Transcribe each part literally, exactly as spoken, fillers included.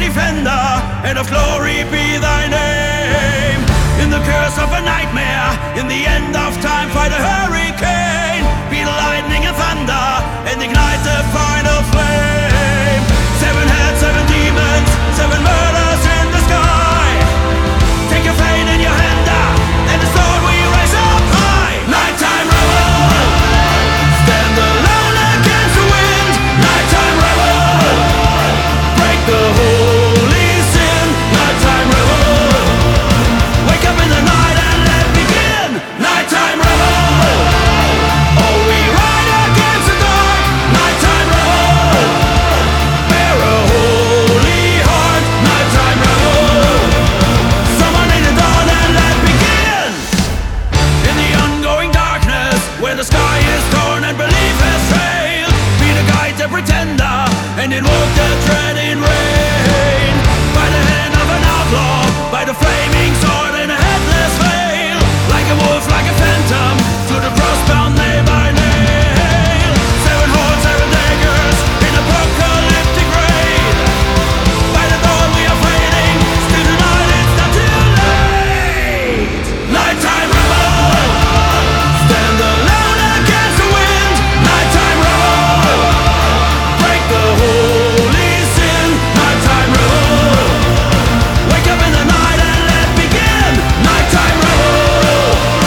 defender, and of glory be thy name. In the curse of a nightmare, in the end of time, fight a hurricane, be the lightning and thunder, and ignite the final flame. Seven heads, seven demons, seven murders in the sky. Take your fate in your hand now, and the sword we raise up high. Nighttime rebel, stand alone against the wind. Nighttime rebel, break the holy sin. Nighttime rebel, wake up in the night and let begin. Nighttime rebel, oh we ride against the dark. Nighttime rebel, bear a holy heart. Nighttime rebel, someone in the dawn and let begin. In the ongoing darkness, where the sky is torn and belief has failed, be the guide, the pretender, and invoke the dreading rain. By the hand of an outlaw, by the flaming sword and a headless veil, like a wolf, like a phantom, through the cross-bound nail by nail. Seven horns, seven daggers, in apocalyptic rain. By the dawn we are fading, still tonight it's not too late. Nighttime rebel, stand alone against the wind. Nighttime rebel, break the holy sin. Nighttime rebel, wake up in the night and let begin. Nighttime rebel,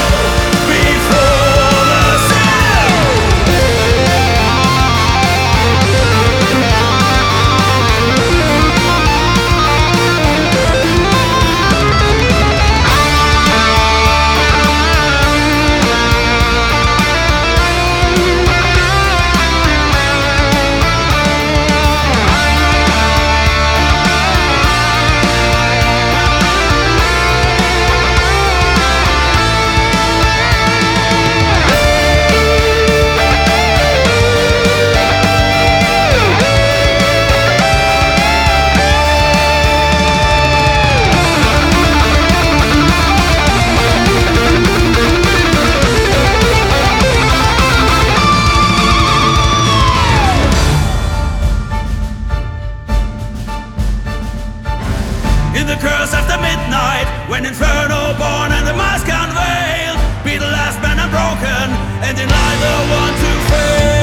before the sin. In the curse after midnight, when inferno born and the mask unveiled, be the last man unbroken, and deny the one to fail.